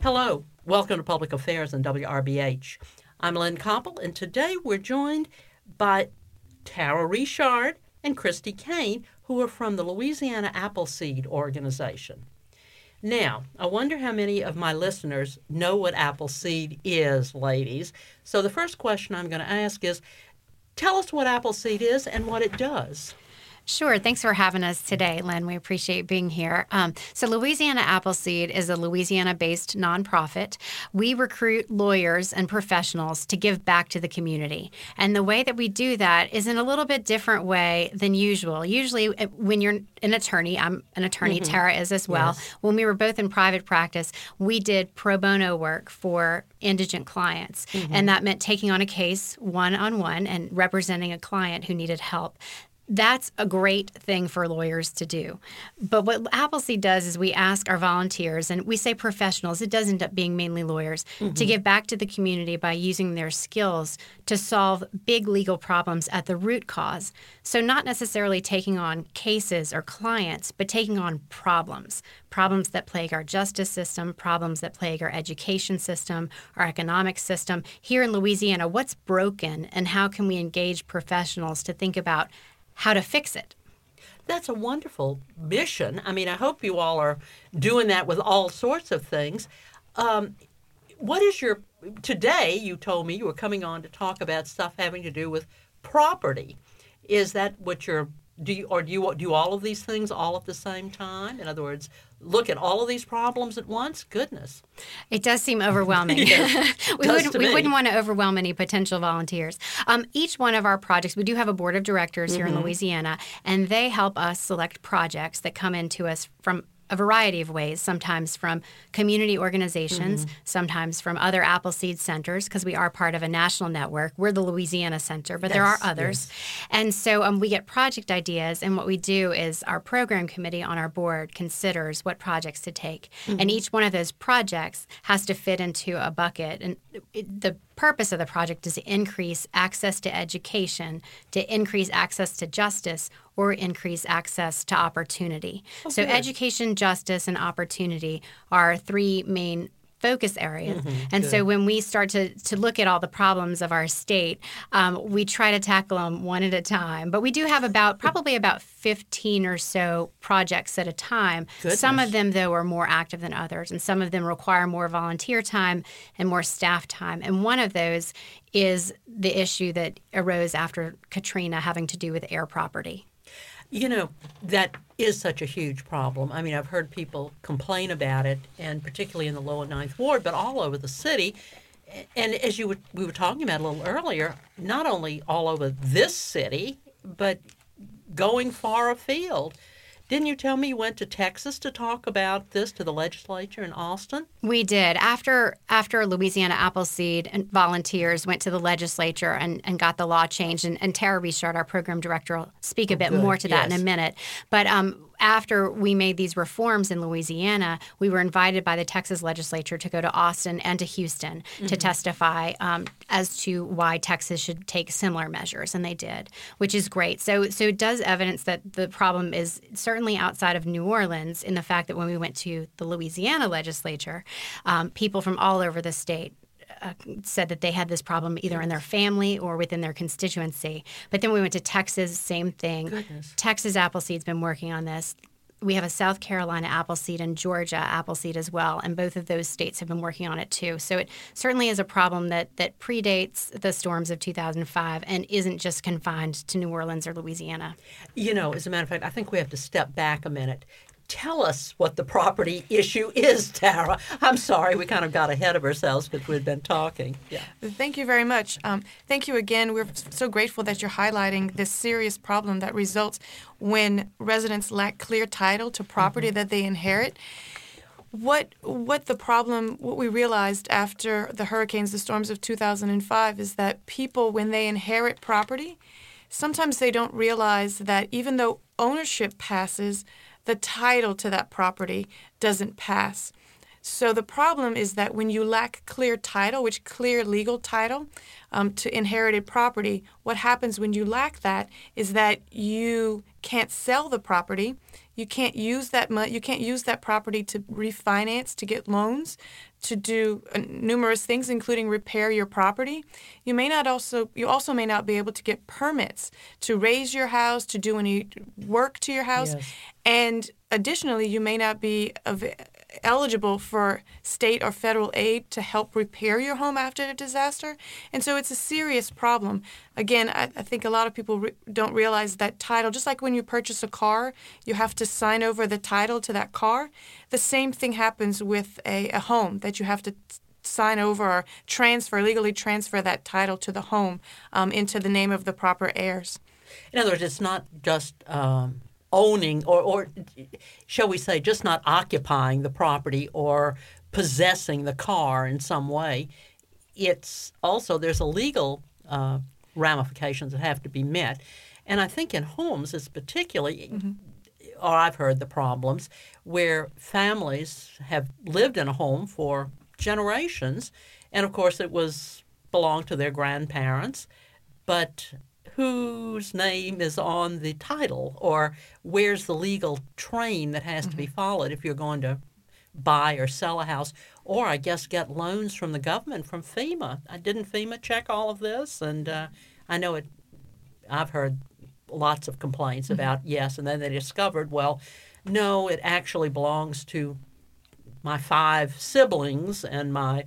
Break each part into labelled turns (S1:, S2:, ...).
S1: Hello, welcome to Public Affairs on WRBH. I'm Lynn Koppel, and today we're joined by Tara Richard and Christy Kane, who are from the Louisiana Appleseed Organization. Now, I wonder how many of my listeners know what Appleseed is, ladies. So the first question I'm going to ask is, tell us what Appleseed is and what it does.
S2: Sure. Thanks for having us today, Lynn. We appreciate being here. So Louisiana Appleseed is a Louisiana-based nonprofit. We recruit lawyers and professionals to give back to the community. And the way that we do that is in a little bit different way than usual. Usually when you're an attorney, I'm an attorney, Tara is as well.
S1: Yes.
S2: When we were both in private practice, we did pro bono work for indigent clients. And that meant taking on a case one-on-one and representing a client who needed help. That's a great thing for lawyers to do. But what Appleseed does is we ask our volunteers, and we say professionals, it does end up being mainly lawyers, to give back to the community by using their skills to solve big legal problems at the root cause. So not necessarily taking on cases or clients, but taking on problems that plague our justice system, problems that plague our education system, our economic system. Here in Louisiana, what's broken and how can we engage professionals to think about how to fix it?
S1: That's a wonderful mission. I mean, I hope you all are doing that with all sorts of things. What is today you told me you were coming on to talk about stuff having to do with property. Is that what do you do all of these things all at the same time? In other words, look at all of these problems at once? Goodness.
S2: It does seem overwhelming.
S1: Yes,
S2: we wouldn't want to overwhelm any potential volunteers. Each one of our projects, we do have a board of directors here in Louisiana, and they help us select projects that come into us from a variety of ways, sometimes from community organizations, sometimes from other Appleseed centers, because we are part of a national network. We're the Louisiana Center, but there are others.
S1: Yes.
S2: And so we get project ideas, and what we do is our program committee on our board considers what projects to take. And each one of those projects has to fit into a bucket. And the purpose of the project is to increase access to education, to increase access to justice, or increase access to opportunity. So
S1: good.
S2: Education, justice, and opportunity are three main focus areas. And
S1: good.
S2: so when we start to look at all the problems of our state, we try to tackle them one at a time. But we do have probably about 15 or so projects at a time.
S1: Goodness.
S2: Some of them, though, are more active than others, and some of them require more volunteer time and more staff time. And one of those is the issue that arose after Katrina having to do with air property.
S1: You know, that is such a huge problem. I mean, I've heard people complain about it, and particularly in the Lower Ninth Ward, but all over the city. And as we were talking about a little earlier, not only all over this city, but going far afield. Didn't you tell me you went to Texas to talk about this to the legislature in Austin?
S2: We did. After Louisiana Appleseed and volunteers went to the legislature and got the law changed, and Tara Richard, our program director, will speak a bit more to that in a minute. But after we made these reforms in Louisiana, we were invited by the Texas legislature to go to Austin and to Houston to testify as to why Texas should take similar measures, and they did, which is great. So it does evidence that the problem is certainly outside of New Orleans in the fact that when we went to the Louisiana legislature, people from all over the state said that they had this problem either in their family or within their constituency. But then we went to Texas, same thing.
S1: Goodness.
S2: Texas Appleseed's been working on this. We have a South Carolina Appleseed and Georgia Appleseed as well, and both of those states have been working on it too. So it certainly is a problem that predates the storms of 2005 and isn't just confined to New Orleans or Louisiana.
S1: You know, as a matter of fact, I think we have to step back a minute. Tell us what the property issue is, Tara. I'm sorry, we kind of got ahead of ourselves because we'd been talking. Yeah.
S3: Thank you very much. Thank you again. We're so grateful that you're highlighting this serious problem that results when residents lack clear title to property that they inherit. What we realized after the hurricanes, the storms of 2005, is that people, when they inherit property, sometimes they don't realize that even though ownership passes, the title to that property doesn't pass. So the problem is that when you lack clear title, which clear legal title to inherited property, what happens when you lack that is that you can't sell the property. You can't use that You can't use that property to refinance, to get loans, to do numerous things, including repair your property. You also may not be able to get permits to raise your house, to do any work to your house,
S1: Yes.
S3: and additionally, you may not be eligible for state or federal aid to help repair your home after a disaster. And so it's a serious problem. Again, I think a lot of people don't realize that title, just like when you purchase a car, you have to sign over the title to that car. The same thing happens with a home, that you have to sign over or legally transfer that title to the home into the name of the proper heirs.
S1: In other words, it's not just owning or shall we say just not occupying the property or possessing the car in some way. It's also there's a legal ramifications that have to be met. And I think in homes it's particularly, or I've heard the problems, where families have lived in a home for generations. And of course it belonged to their grandparents, but whose name is on the title, or where's the legal train that has to be followed if you're going to buy or sell a house, or I guess get loans from the government, from FEMA. Didn't FEMA check all of this? And I know I've heard lots of complaints about yes, and then they discovered, well, no, it actually belongs to my 5 siblings and my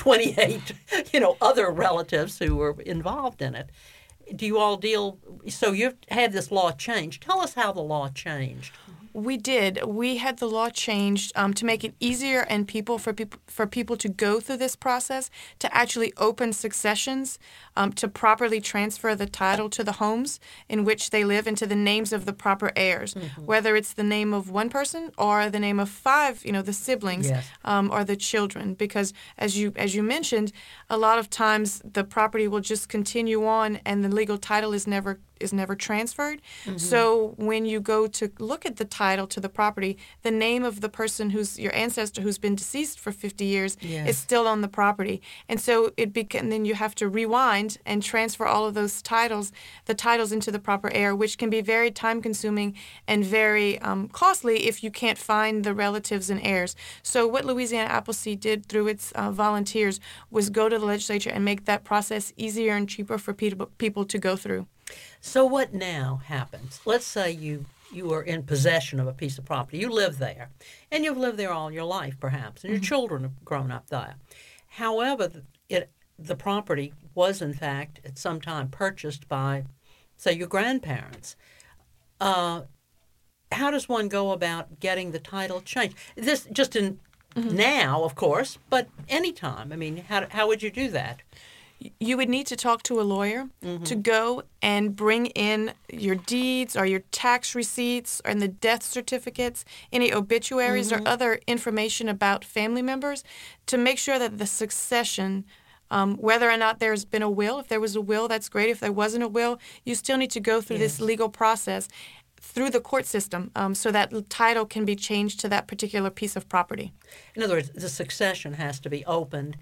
S1: 28, other relatives who were involved in it. Do you all so you've had this law changed. Tell us how the law changed.
S3: We did. We had the law changed to make it easier and for people to go through this process, to actually open successions, to properly transfer the title to the homes in which they live into the names of the proper heirs, whether it's the name of one person or the name of 5, the siblings,
S1: Yes.
S3: or the children. Because as you mentioned, a lot of times the property will just continue on and the legal title is never transferred. So when you go to look at the title to the property, the name of the person your ancestor who's been deceased for 50 years is still on the property. And so then you have to rewind and transfer all of those the titles into the proper heir, which can be very time consuming and very costly if you can't find the relatives and heirs. So what Louisiana Appleseed did through its volunteers was go to the legislature and make that process easier and cheaper for people to go through.
S1: So what now happens? Let's say you are in possession of a piece of property. You live there, and you've lived there all your life, perhaps, and your children have grown up there. However, the property was, in fact, at some time purchased by, say, your grandparents. How does one go about getting the title changed? This just in now, of course, but any time. I mean, how would you do that?
S3: You would need to talk to a lawyer to go and bring in your deeds or your tax receipts and the death certificates, any obituaries or other information about family members to make sure that the succession, whether or not there's been a will, if there was a will, that's great. If there wasn't a will, you still need to go through this legal process through the court system so that the title can be changed to that particular piece of property.
S1: In other words, the succession has to be opened.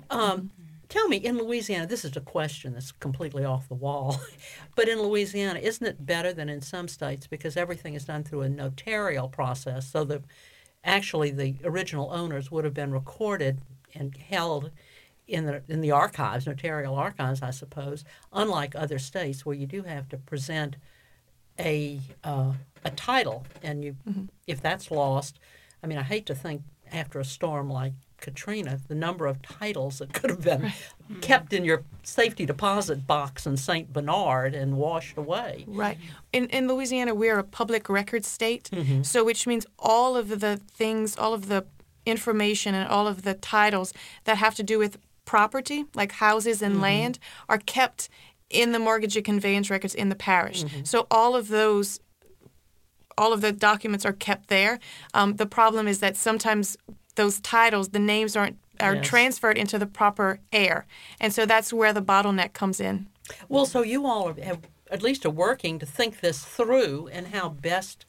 S1: Tell me, in Louisiana, this is a question that's completely off the wall, but in Louisiana, isn't it better than in some states because everything is done through a notarial process, so that actually the original owners would have been recorded and held in the archives, notarial archives, I suppose, unlike other states where you do have to present a title, and if that's lost, I mean, I hate to think after a storm like Katrina, the number of titles that could have been kept in your safety deposit box in St. Bernard and washed away.
S3: Right. In Louisiana, we're a public record state, so which means all of the things, all of the information and all of the titles that have to do with property, like houses and land, are kept in the mortgage and conveyance records in the parish. So all of the documents are kept there. The problem is that sometimes those titles, the names are transferred into the proper heir. And so that's where the bottleneck comes in.
S1: Well, so you all have at least are working to think this through and how best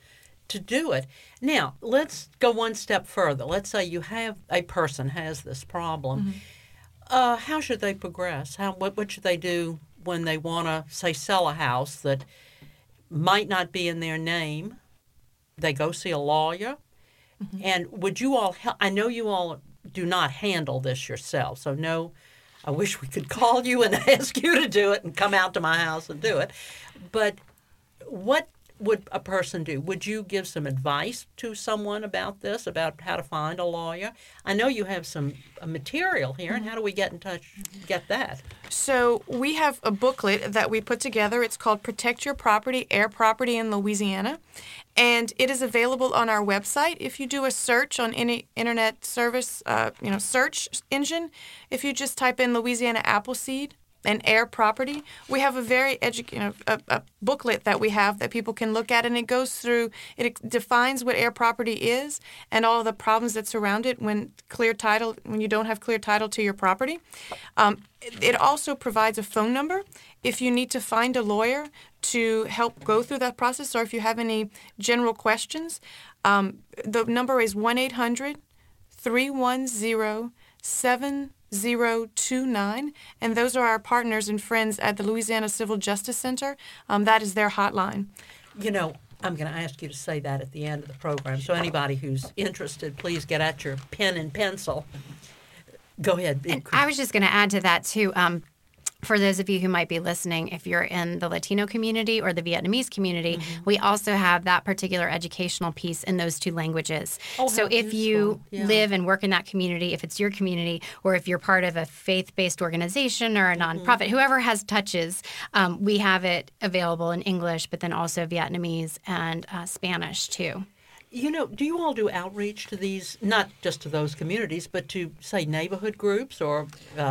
S1: to do it. Now, let's go one step further. Let's say a person has this problem. How should they progress? What should they do when they want to, say, sell a house that might not be in their name? They go see a lawyer. And would you all help? I know you all do not handle this yourself, so no, I wish we could call you and ask you to do it and come out to my house and do it. But what would a person do? Would you give some advice to someone about this, about how to find a lawyer? I know you have some material here, and how do we get in touch, get that?
S3: So we have a booklet that we put together. It's called Protect Your Property, Air Property in Louisiana. And it is available on our website. If you do a search on any internet service, search engine, if you just type in Louisiana Appleseed and air property, we have a very a booklet that we have that people can look at, and it goes through, it defines what air property is and all of the problems that surround it when you don't have clear title to your property. It also provides a phone number if you need to find a lawyer to help go through that process, or if you have any general questions. The number is 1-800-310-7029, and those are our partners and friends at the Louisiana Civil Justice Center. That is their hotline.
S1: You know, I'm going to ask you to say that at the end of the program, so anybody who's interested, please get out your pen and pencil. Go ahead.
S2: And I was just going to add to that, too. For those of you who might be listening, if you're in the Latino community or the Vietnamese community, we also have that particular educational piece in those two languages. So if you live and work in that community, if it's your community, or if you're part of a faith-based organization or a nonprofit, whoever has touches, we have it available in English, but then also Vietnamese and Spanish, too.
S1: You know, do you all do outreach to these, not just to those communities, but to, say, neighborhood groups or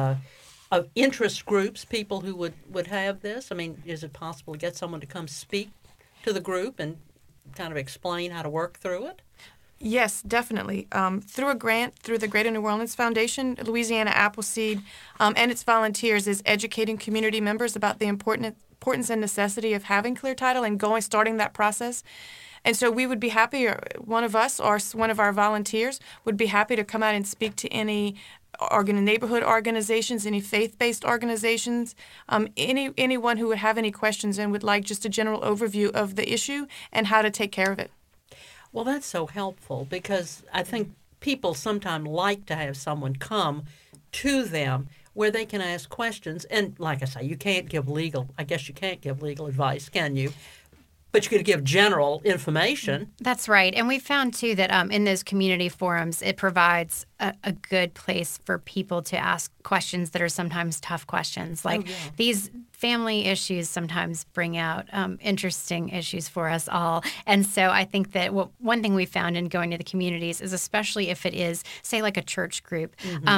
S1: interest groups, people who would have this? I mean, is it possible to get someone to come speak to the group and kind of explain how to work through it?
S3: Yes, definitely. Through a grant through the Greater New Orleans Foundation, Louisiana Appleseed and its volunteers is educating community members about the importance and necessity of having clear title and starting that process. And so we would be happy, or one of us or one of our volunteers would be happy to come out and speak to any neighborhood organizations, any faith-based organizations, anyone who would have any questions and would like just a general overview of the issue and how to take care of it.
S1: Well, that's so helpful, because I think people sometimes like to have someone come to them where they can ask questions. And like I say, I guess you can't give legal advice, can you? But you could give general information.
S2: That's right. And we found, too, that in those community forums, it provides a good place for people to ask questions that are sometimes tough questions. Like these family issues sometimes bring out interesting issues for us all. And so I think that one thing we found in going to the communities is, especially if it is, say, like a church group,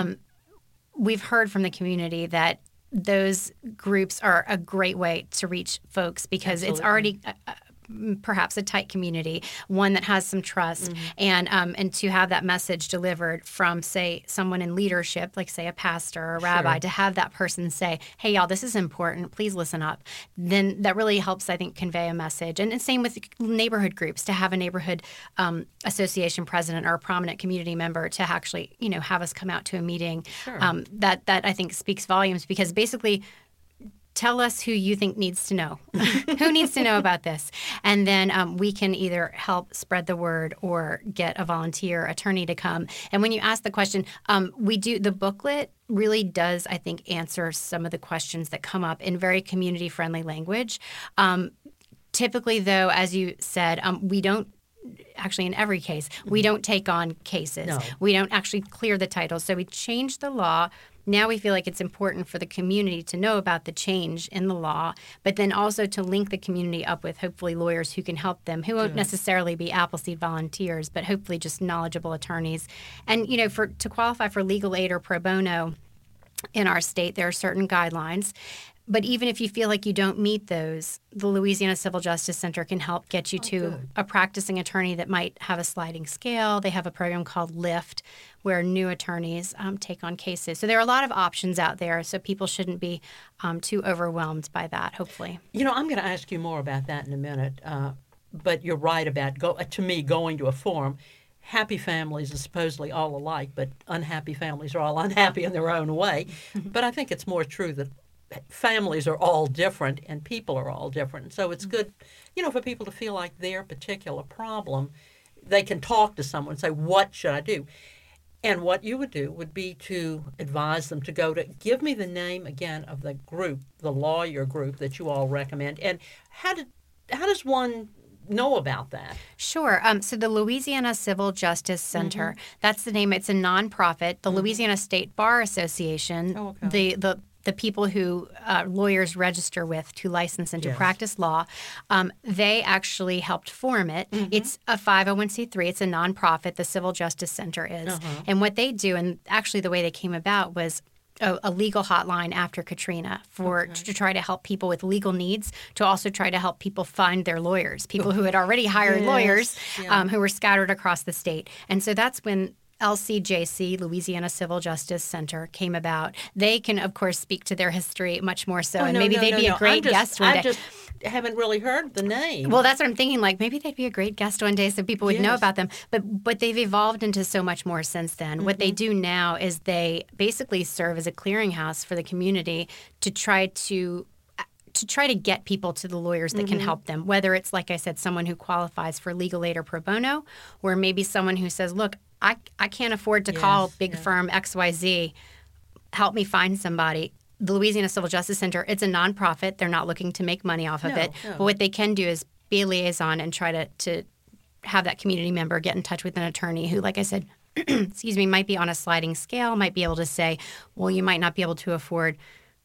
S2: we've heard from the community that those groups are a great way to reach folks, because it's already perhaps a tight community, one that has some trust, and to have that message delivered from, say, someone in leadership, like, say, a pastor or a rabbi, to have that person say, hey, y'all, this is important, please listen up, then that really helps, I think, convey a message. And same with neighborhood groups, to have a neighborhood association president or a prominent community member to actually, have us come out to a meeting, that I think speaks volumes, because basically, tell us who you think needs to know. Who needs to know about this? And then we can either help spread the word or get a volunteer attorney to come. And when you ask the question, the booklet really does, I think, answer some of the questions that come up in very community-friendly language. Typically, though, as you said, we don't, actually in every case, we don't take on cases.
S1: No.
S2: We don't actually clear the title. So we changed the law. Now we feel like it's important for the community to know about the change in the law, but then also to link the community up with hopefully lawyers who can help them, who won't necessarily be Appleseed volunteers, but hopefully just knowledgeable attorneys. And, to qualify for legal aid or pro bono in our state, there are certain guidelines. But even if you feel like you don't meet those, the Louisiana Civil Justice Center can help get you to a practicing attorney that might have a sliding scale. They have a program called LIFT, where new attorneys take on cases. So there are a lot of options out there, so people shouldn't be too overwhelmed by that, hopefully.
S1: I'm going to ask you more about that in a minute. But you're right about, to me, going to a forum. Happy families are supposedly all alike, but unhappy families are all unhappy in their own way. But I think it's more true that families are all different and people are all different. So it's good, for people to feel like their particular problem, they can talk to someone and say, what should I do? And what you would do would be to advise them to give me the name again of the group, the lawyer group that you all recommend. And how does one know about that?
S2: Sure. So the Louisiana Civil Justice Center, that's the name. It's a nonprofit. The Louisiana State Bar Association, the people who lawyers register with to license and to practice law, they actually helped form it. It's a 501c3. It's a nonprofit. The Civil Justice Center is. And what they do, and actually the way they came about was a legal hotline after Katrina to try to help people with legal needs, to also try to help people find their lawyers, people who had already hired lawyers who were scattered across the state. And so that's when LCJC, Louisiana Civil Justice Center, came about. They can, of course, speak to their history much more so, and maybe they'd be a great guest one day.
S1: I just haven't really heard the name.
S2: Well, that's what I'm thinking. Like, maybe they'd be a great guest one day so people would know about them. But they've evolved into so much more since then. What they do now is they basically serve as a clearinghouse for the community to try to get people to the lawyers that can help them, whether it's, like I said, someone who qualifies for legal aid or pro bono, or maybe someone who says, look, I can't afford to call big firm XYZ. Help me find somebody. The Louisiana Civil Justice Center, it's a nonprofit. They're not looking to make money off of it. But what they can do is be a liaison and try to have that community member get in touch with an attorney who, like I said, might be on a sliding scale, might be able to say, well, you might not be able to afford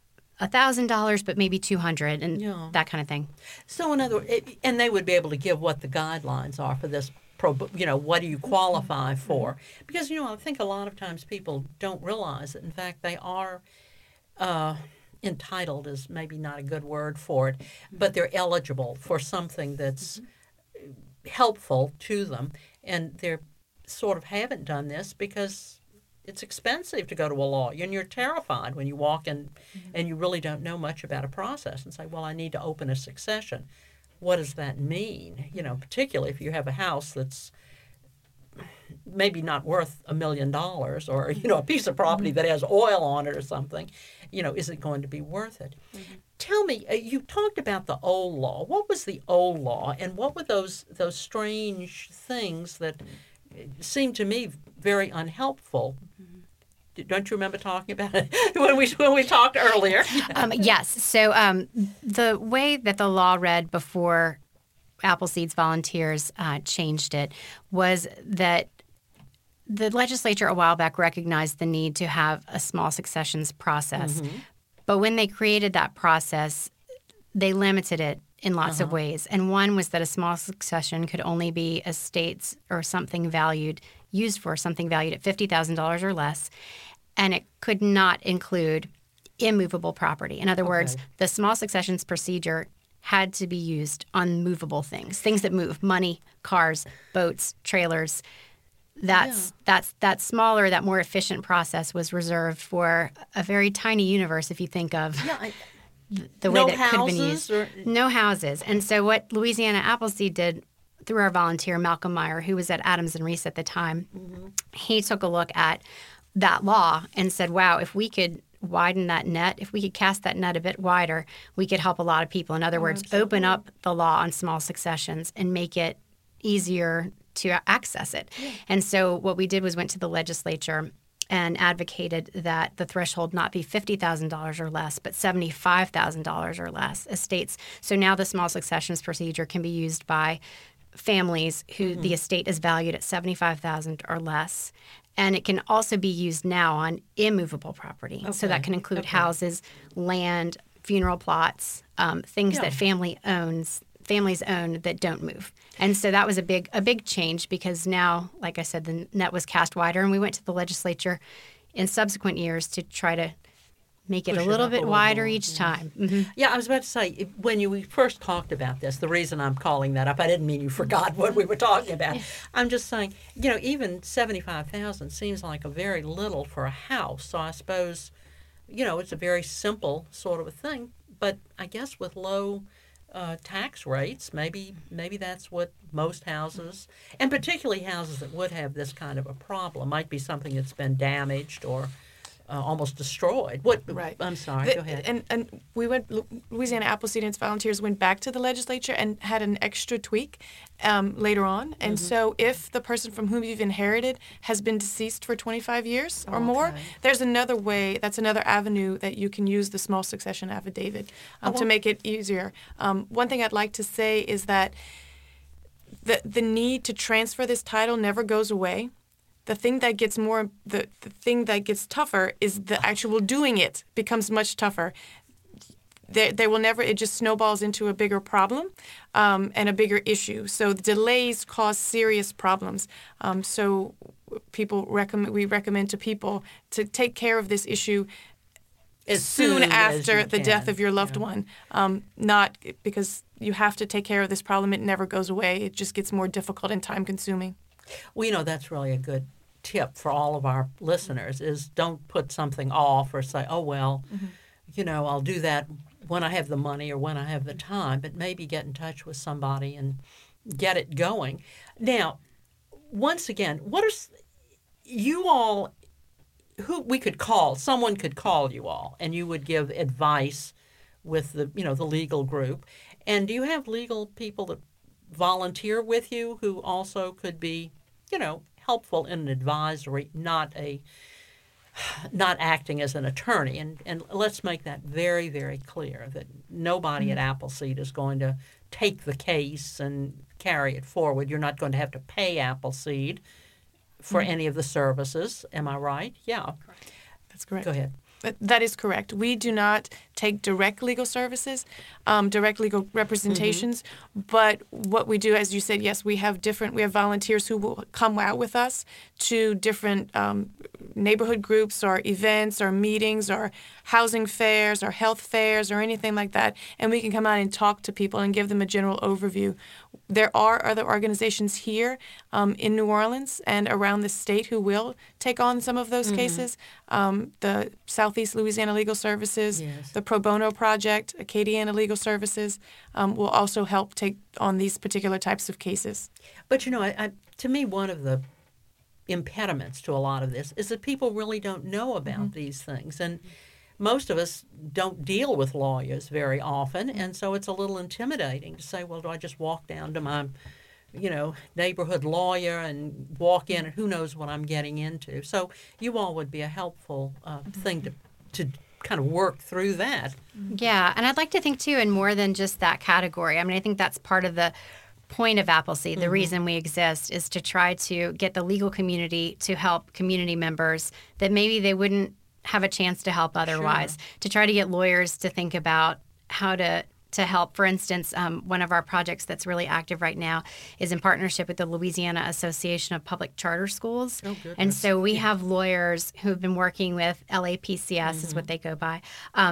S2: $1,000, but maybe $200, and that kind of thing.
S1: So, and they would be able to give what the guidelines are for this. What do you qualify for? Because, I think a lot of times people don't realize that, in fact, they are entitled is maybe not a good word for it, but they're eligible for something that's helpful to them. And they sort of haven't done this because it's expensive to go to a lawyer, and you're terrified when you walk in and you really don't know much about a process and say, well, I need to open a succession. What does that mean? Particularly if you have a house that's maybe not worth $1 million, or a piece of property that has oil on it or something. Is it going to be worth it? Tell me, you talked about the old law. What was the old law, and what were those strange things that seemed to me very unhelpful? Don't you remember talking about it when we talked earlier?
S2: Yes. So the way that the law read before Appleseed's volunteers changed it was that the legislature a while back recognized the need to have a small successions process. But when they created that process, they limited it in lots of ways. And one was that a small succession could only be estates or something used for something valued at $50,000 or less, and it could not include immovable property. In other words, the small successions procedure had to be used on movable things that move: money, cars, boats, trailers. That smaller, that more efficient process was reserved for a very tiny universe, if you think of the way that it could have been used. No houses. And so what Louisiana Appleseed did through our volunteer, Malcolm Meyer, who was at Adams and Reese at the time, he took a look at that law and said, wow, if we could widen that net, if we could cast that net a bit wider, we could help a lot of people. In other words, open up the law on small successions and make it easier to access it. And so what we did was went to the legislature and advocated that the threshold not be $50,000 or less, but $75,000 or less estates. So now the small successions procedure can be used by families who the estate is valued at $75,000 or less. And it can also be used now on immovable property. So that can include houses, land, funeral plots, things that families own that don't move. And so that was a big change, because now, like I said, the net was cast wider, and we went to the legislature in subsequent years to try to make it a little bit wider each time.
S1: Yeah, I was about to say, when we first talked about this, the reason I'm calling that up, I didn't mean you forgot what we were talking about. I'm just saying, even $75,000 seems like a very little for a house. So I suppose, it's a very simple sort of a thing. But I guess with low tax rates. Maybe that's what most houses, and particularly houses that would have this kind of a problem, might be something that's been damaged or almost destroyed. What?
S3: Right.
S1: I'm sorry. Go ahead.
S3: And we went. Louisiana Appleseed and its volunteers went back to the legislature and had an extra tweak later on. And so, if the person from whom you've inherited has been deceased for 25 years or more, there's another way. That's another avenue that you can use the small succession affidavit to make it easier. One thing I'd like to say is that the need to transfer this title never goes away. The thing that gets the thing that gets tougher is the actual doing it becomes much tougher. They will never. It just snowballs into a bigger problem and a bigger issue. So the delays cause serious problems. So we recommend to people to take care of this issue
S1: As
S3: soon
S1: as
S3: after
S1: you
S3: the
S1: can.
S3: death of your loved one. Not because you have to take care of this problem. It never goes away. It just gets more difficult and time consuming.
S1: Well, that's really a good tip for all of our listeners is don't put something off or say, oh, well, I'll do that when I have the money or when I have the time, but maybe get in touch with somebody and get it going. Now, once again, what are you all, who we could call, someone could call you all and you would give advice with the legal group. And do you have legal people that volunteer with you who also could be, helpful in an advisory, not acting as an attorney? And let's make that very, very clear that nobody at Appleseed is going to take the case and carry it forward. You're not going to have to pay Appleseed for any of the services. Am I right? Yeah.
S2: Correct.
S3: That's correct.
S1: Go ahead.
S3: That is correct. We do not take direct legal services, direct legal representations. But what we do, as you said, yes, we have volunteers who will come out with us to different neighborhood groups or events or meetings or housing fairs or health fairs or anything like that. And we can come out and talk to people and give them a general overview. There are other organizations here in New Orleans and around the state who will take on some of those cases. The Southeast Louisiana Legal Services, the Pro Bono Project, Acadiana Legal Services will also help take on these particular types of cases.
S1: But, to me, one of the impediments to a lot of this is that people really don't know about these things. And most of us don't deal with lawyers very often, and so it's a little intimidating to say, well, do I just walk down to my, neighborhood lawyer and walk in and who knows what I'm getting into? So you all would be a helpful thing to kind of work through that.
S2: Yeah, and I'd like to think, too, in more than just that category. I mean, I think that's part of the point of Appleseed. The reason we exist is to try to get the legal community to help community members that maybe they wouldn't have a chance to help otherwise, to try to get lawyers to think about how to help. For instance, one of our projects that's really active right now is in partnership with the Louisiana Association of Public Charter Schools.
S1: Oh, goodness.
S2: And so we have lawyers who've been working with LAPCS is what they go by.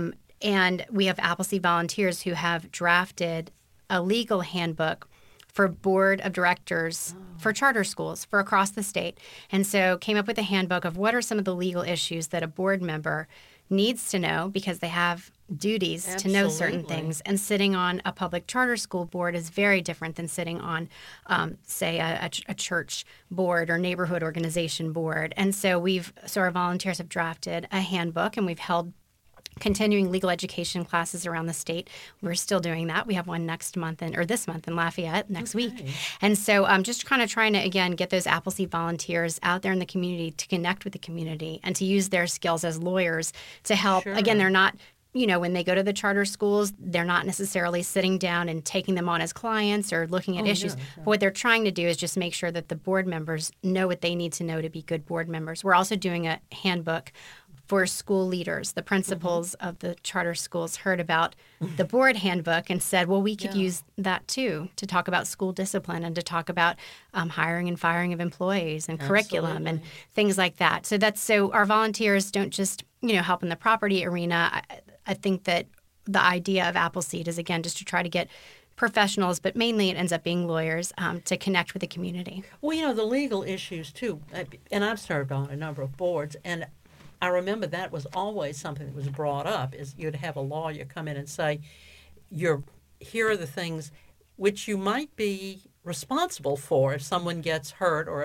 S2: And we have Appleseed volunteers who have drafted a legal handbook for board of directors for charter schools for across the state. And so came up with a handbook of what are some of the legal issues that a board member needs to know because they have duties to know certain things. And sitting on a public charter school board is very different than sitting on, say, a church board or neighborhood organization board. And so our volunteers have drafted a handbook, and we've held continuing legal education classes around the state. We're still doing that. We have one this month in Lafayette next week. And so I'm just kind of trying to, again, get those Appleseed volunteers out there in the community to connect with the community and to use their skills as lawyers to help. Again, they're not, when they go to the charter schools, they're not necessarily sitting down and taking them on as clients or looking at issues. But what they're trying to do is just make sure that the board members know what they need to know to be good board members. We're also doing a handbook for school leaders. The principals of the charter schools heard about the board handbook and said, well, we could use that too to talk about school discipline and to talk about hiring and firing of employees and curriculum and things like that. So our volunteers don't just, help in the property arena. I think that the idea of Appleseed is, again, just to try to get professionals, but mainly it ends up being lawyers, to connect with the community.
S1: Well, the legal issues too, and I've served on a number of boards, and I remember that was always something that was brought up, is you'd have a lawyer come in and say, your here are the things which you might be responsible for if someone gets hurt or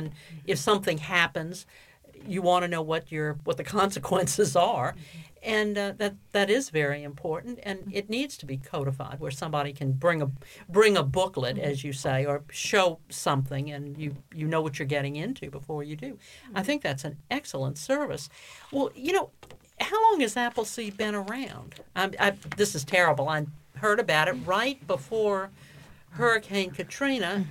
S1: if something happens. You want to know what the consequences are, and that is very important, and it needs to be codified where somebody can bring a booklet, as you say, or show something, and you know what you're getting into before you do. I think that's an excellent service. Well, how long has Appleseed been around? This is terrible. I heard about it right before Hurricane Katrina,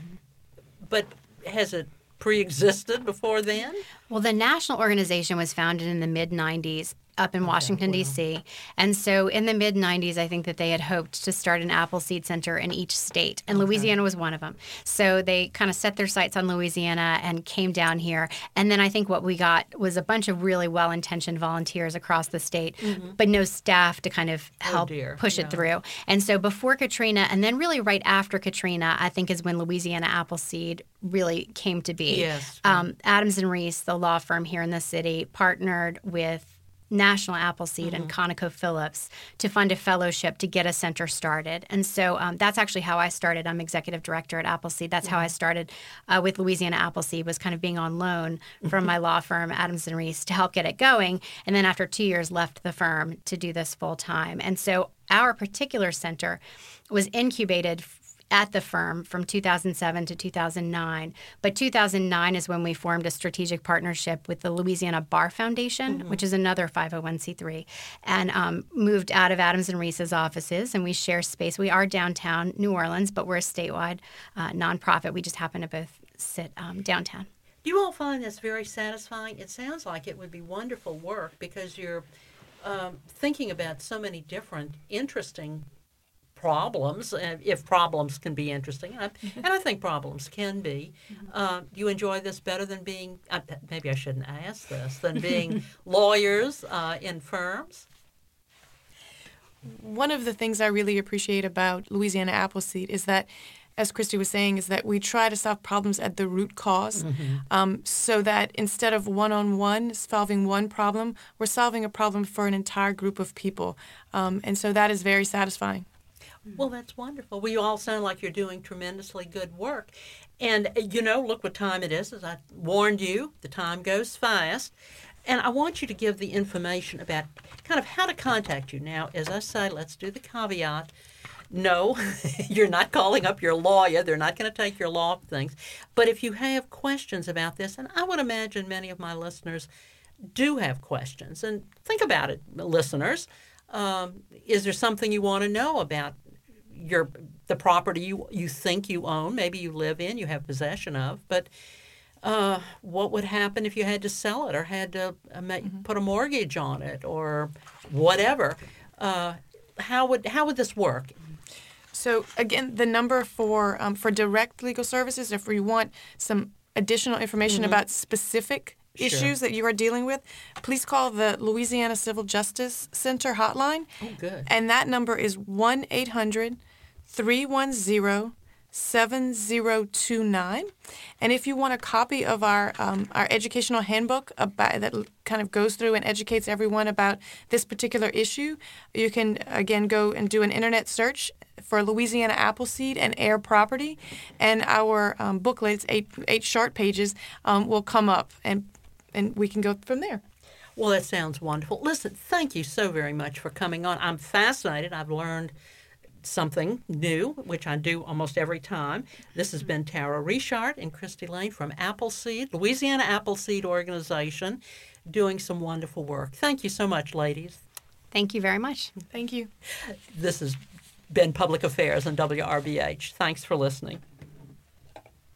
S1: but has it pre-existed before then?
S2: Well, the national organization was founded in the mid-'90s up in Washington, D.C. And so in the mid-'90s, I think that they had hoped to start an Appleseed Center in each state, and Louisiana was one of them. So they kind of set their sights on Louisiana and came down here. And then I think what we got was a bunch of really well-intentioned volunteers across the state, but no staff to kind of help push it through. And so before Katrina, and then really right after Katrina, I think is when Louisiana Appleseed really came to be.
S1: Yes.
S2: Adams and Reese, the law firm here in the city, partnered with National Appleseed and ConocoPhillips to fund a fellowship to get a center started. And so that's actually how I started. I'm executive director at Appleseed. That's how I started with Louisiana Appleseed, was kind of being on loan from my law firm, Adams and Reese, to help get it going. And then after 2 years, left the firm to do this full time. And so our particular center was incubated at the firm from 2007 to 2009. But 2009 is when we formed a strategic partnership with the Louisiana Bar Foundation, which is another 501c3, and moved out of Adams and Reese's offices, and we share space. We are downtown New Orleans, but we're a statewide nonprofit. We just happen to both sit downtown.
S1: Do you all find this very satisfying? It sounds like it would be wonderful work because you're thinking about so many different interesting problems, if problems can be interesting, and I think problems can be. Do you enjoy this better than being, maybe I shouldn't ask this, than being lawyers in firms?
S3: One of the things I really appreciate about Louisiana Appleseed is that, as Christy was saying, is that we try to solve problems at the root cause, so that instead of one-on-one solving one problem, we're solving a problem for an entire group of people. And so that is very satisfying.
S1: Well, that's wonderful. Well, you all sound like you're doing tremendously good work. And, look what time it is. As I warned you, the time goes fast. And I want you to give the information about kind of how to contact you. Now, as I say, let's do the caveat. No, you're not calling up your lawyer. They're not going to take your law things. But if you have questions about this, and I would imagine many of my listeners do have questions, and think about it, listeners. Is there something you want to know about the property you think you own, maybe you live in, you have possession of, but what would happen if you had to sell it or had to put a mortgage on it or whatever? How would this work?
S3: So again, the number for direct legal services, if you want some additional information about specific issues that you are dealing with, please call the Louisiana Civil Justice Center hotline.
S1: Oh, good.
S3: And that number is 1-800-310-7029. And if you want a copy of our educational handbook that kind of goes through and educates everyone about this particular issue, you can, again, go and do an internet search for Louisiana Appleseed and Air Property, and our booklet, it's eight short pages, will come up, and we can go from there.
S1: Well, that sounds wonderful. Listen, thank you so very much for coming on. I'm fascinated. I've learned something new, which I do almost every time. This has been Tara Richard and Christy Lane from Appleseed, Louisiana Appleseed Organization, doing some wonderful work. Thank you so much, ladies.
S2: Thank you very much.
S3: Thank you.
S1: This has been Public Affairs on WRBH. Thanks for listening.